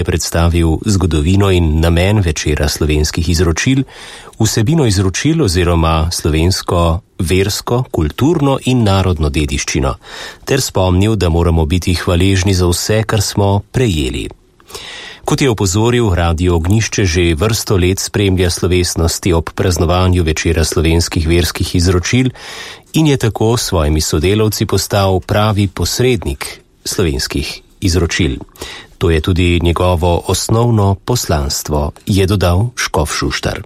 je predstavil zgodovino in namen večera slovenskih izročil, vsebino izročil oziroma slovensko, versko, kulturno in narodno dediščino, ter spomnil, da moramo biti hvaležni za vse, kar smo prejeli. Kot je opozoril, Radio Ognjišče že vrsto let spremlja slovesnosti ob praznovanju večera slovenskih verskih izročil in je tako s svojimi sodelavci postal pravi posrednik slovenskih izročil. To je tudi njegovo osnovno poslanstvo, je dodal škof Šuštar.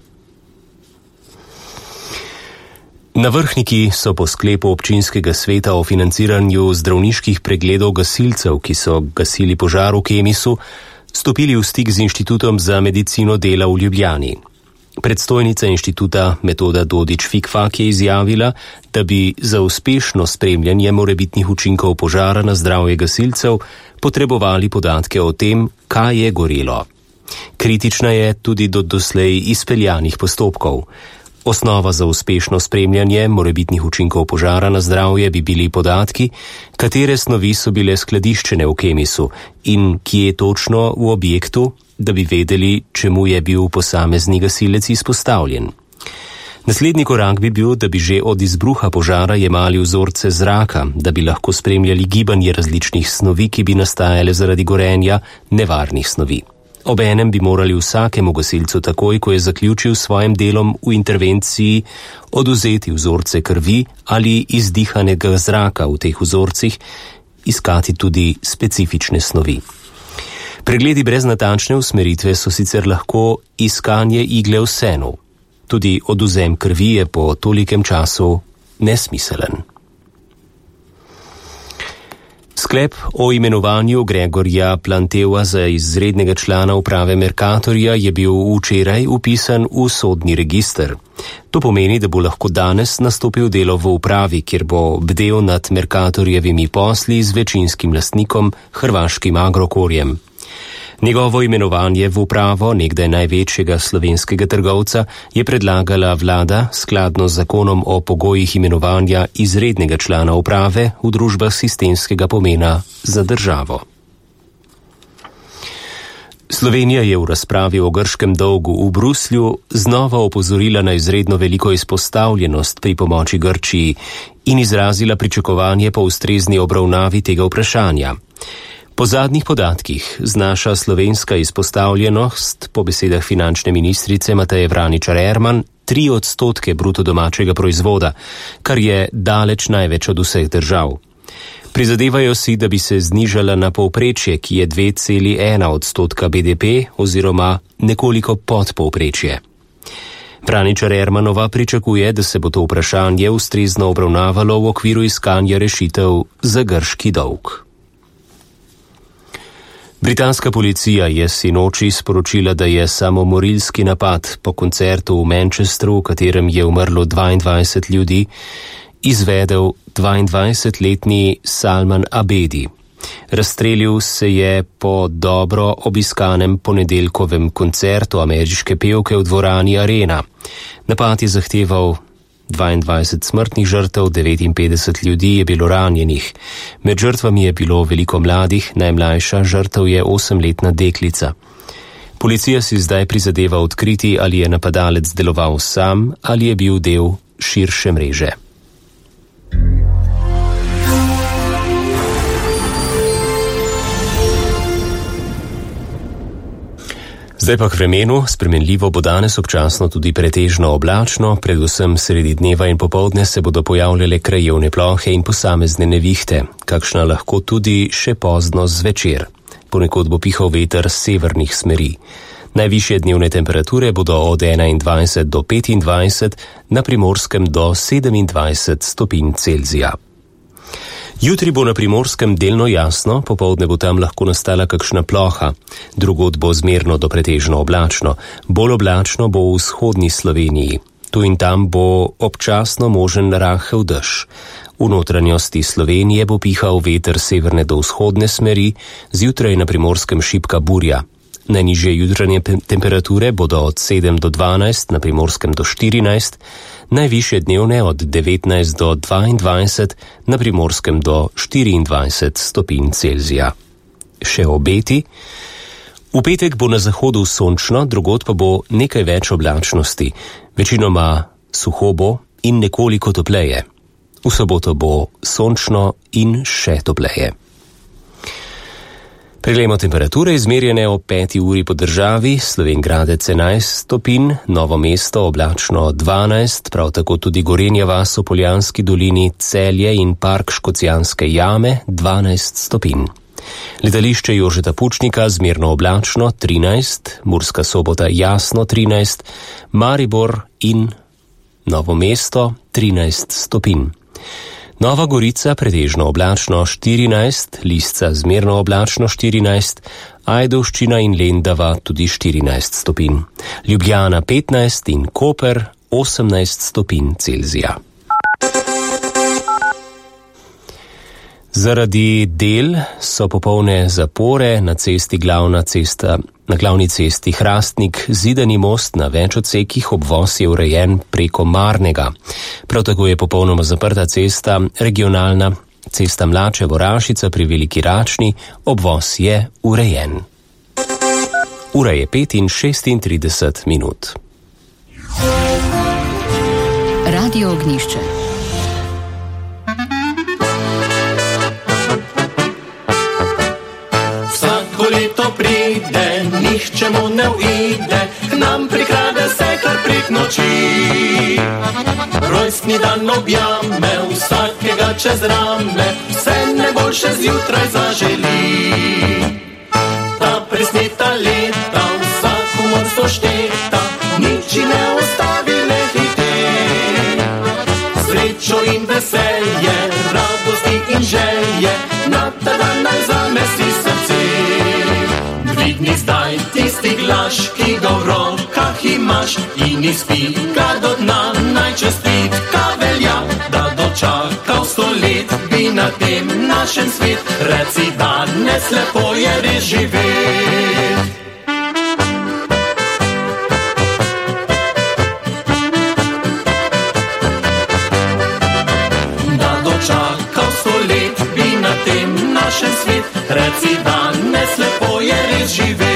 Navrhniki so po sklepu občinskega sveta o financiranju zdravniških pregledov gasilcev, ki so gasili požar v Kemisu, stopili v stik z Inštitutom za medicino dela v Ljubljani. Predstojnica inštituta Metoda Dodič-Fikfak je izjavila, da bi za uspešno spremljanje morebitnih učinkov požara na zdravje gasilcev potrebovali podatke o tem, kaj je gorelo. Kritična je tudi do doslej izpeljanih postopkov. Osnova za uspešno spremljanje morebitnih učinkov požara na zdravje bi bili podatki, katere snovi so bile skladiščene v Kemisu in kje točno v objektu, da bi vedeli, čemu je bil posamezni gasilec izpostavljen. Naslednji korak bi bil, da bi že od izbruha požara jemali vzorce zraka, da bi lahko spremljali gibanje različnih snovi, ki bi nastajale zaradi gorenja nevarnih snovi. Obenem bi morali vsakemu gasilcu takoj, ko je zaključil s svojim delom v intervenciji, odvzeti vzorce krvi ali izdihanega zraka v teh vzorcih, iskati tudi specifične snovi. Pregledi brez natančne usmeritve so sicer lahko iskanje igle v senu. Tudi odvzem krvi je po tolikem času nesmiselen. Sklep o imenovanju Gregorja Planteva za izrednega člana uprave Mercatorja je bil včeraj vpisan v sodni register. To pomeni, da bo lahko danes nastopil delo v upravi, kjer bo bdel nad Mercatorjevimi posli z večinskim lastnikom, hrvaškim Agrokorjem. Njegovo imenovanje v upravo nekdaj največjega slovenskega trgovca je predlagala vlada skladno z zakonom o pogojih imenovanja izrednega člana uprave v družbah sistemskega pomena za državo. Slovenija je v razpravi o grškem dolgu v Bruslju znova opozorila na izredno veliko izpostavljenost pri pomoči Grčiji in izrazila pričakovanje po ustrezni obravnavi tega vprašanja. Po zadnjih podatkih znaša slovenska izpostavljenost, po besedah finančne ministrice Mateje Vraničar Erman, 3% bruto domačega proizvoda, kar je daleč največ od vseh držav. Prizadevajo si, da bi se znižala na povprečje, ki je 2,1% BDP oziroma nekoliko pod povprečje. Vraničar Ermanova pričakuje, da se bo to vprašanje ustrezno obravnavalo v okviru iskanja rešitev za grški dolg. Britanska policija je sinoči sporočila, da je samomorilski napad po koncertu v Manchesteru, v katerem je umrlo 22 ljudi, izvedel 22-letni Salman Abedi. Razstrelil se je po dobro obiskanem ponedeljkovem koncertu ameriške pevke v dvorani Arena. Napad je zahteval 22 smrtnih žrtev, 59 ljudi je bilo ranjenih. Med žrtvami je bilo veliko mladih, najmlajša žrtev je 8-letna deklica. Policija si zdaj prizadeva odkriti, ali je napadalec deloval sam ali je bil del širše mreže. Zdaj pa k vremenu. Spremenljivo bo danes občasno tudi pretežno oblačno, predvsem sredi dneva in popoldne se bodo pojavljale krajevne plohe in posamezne nevihte, kakšna lahko tudi še pozno zvečer. Ponekod bo pihal veter s severnih smeri. Najvišje dnevne temperature bodo od 21 do 25, na Primorskem do 27 stopinj Celzija. Jutri bo na Primorskem delno jasno, popoldne bo tam lahko nastala kakšna ploha, drugod bo zmerno do pretežno oblačno, bolj oblačno bo v vzhodni Sloveniji. Tu in tam bo občasno možen rahel dež. V notranjosti Slovenije bo pihal veter severne do vzhodne smeri, zjutraj na Primorskem šibka burja. Najnižje jutranje temperature bodo od 7 do 12, na Primorskem do 14, najvišje dnevne od 19 do 22, na Primorskem do 24 stopinj Celzija. Še obeti. V petek bo na zahodu sončno, drugod pa bo nekaj več oblačnosti, večinoma suho bo in nekoliko topleje. V soboto bo sončno in še topleje. Preglejmo temperature, izmerjene o 5 uri po državi. Slovenj Gradec 11 stopinj, Novo mesto oblačno 12, prav tako tudi Gorenja vas v Poljanski dolini, Celje in park Škocjanske jame 12 stopinj. Letališče Jožeta Pučnika zmerno oblačno 13, Murska Sobota jasno 13, Maribor in Novo mesto 13 stopinj. Nova Gorica pretežno oblačno 14, Lisca zmerno oblačno 14, Ajdovščina in Lendava tudi 14 stopinj. Ljubljana 15 in Koper 18 stopinj Celzija. Zaradi del so popolne zapore na glavni cesti Hrastnik-Zidani most na več odsekih, obvoz je urejen preko Marnega. Prav tako je popolnoma zaprta cesta regionalna cesta Mlače-Vorašica pri Veliki Račni, obvoz je urejen. Ura je 5:36 minut. Radio Ognjišče. Leto pride, nihče mu ne uide, k nam prikrade se kar prek noči. Rojstni dan objame, vsakega čez rame, vse najboljše zjutraj zaželi. Ta presneta leta, vsak humor sošteta, nič ne ostavi le hite. Srečo in veselje, radosti in želje, na ta dan naj zamesi srce. Dvigni zdaj tisti glas, ki ga v rokah imaš, in izpij ga do dna, naj čestitka velja, da dočakal 100 let bi na tem našem svet, reci danes lepo je res živet. Da dočakal 100 let bi na tem našem svet, reci danes lepo je res živet.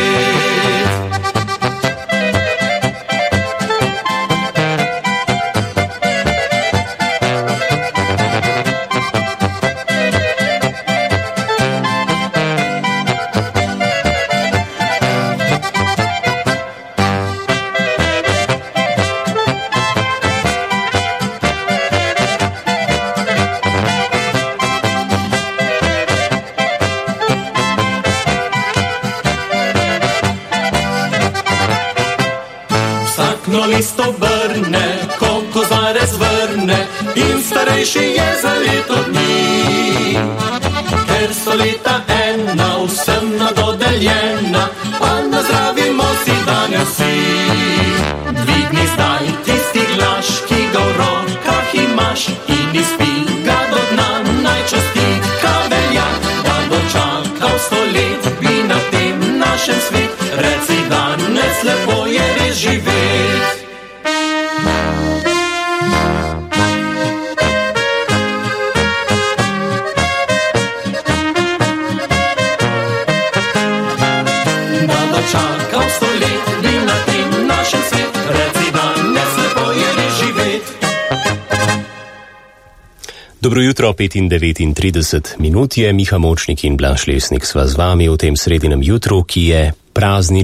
List obrne, ko kozarec vrne, in starejši je za leto dni. Ker so leta ena, vsem nadodeljena, pa nazdravimo si danes vsi. Dvigni zdaj tisti glas, ki ga v rokah imaš, in izpij ga do dna, naj čestitka velja, da dočakal 100 let bi na tem našem svet, reci danes lepo je res živet. Čakal 100 let bi na tem našem svet, reci danes lepo je res živet. Dobro jutro, 5:39 minut je, Miha Močnik in Blaž Lesnik sva z vami v tem sredinem jutru, ki je praznič.